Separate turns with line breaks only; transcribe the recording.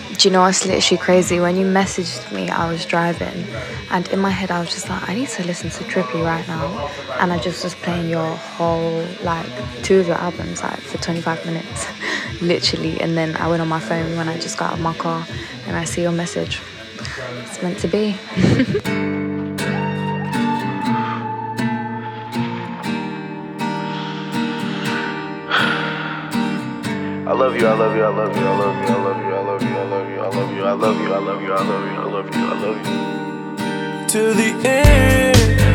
Do you know what's literally crazy? When you messaged me, I was driving, and in my head, I was just like, I need to listen to Trippy right now. And I just was playing your whole, like, two of your albums, like, for 25 minutes, literally. And then I went on my phone when I just got out of my car, and I see your message. It's meant to be.
I love you, I love you, I love you, I love you, I love you, I love you, I love you, I love you, I love you, I love you, I love you, I love you, I love you. To the end.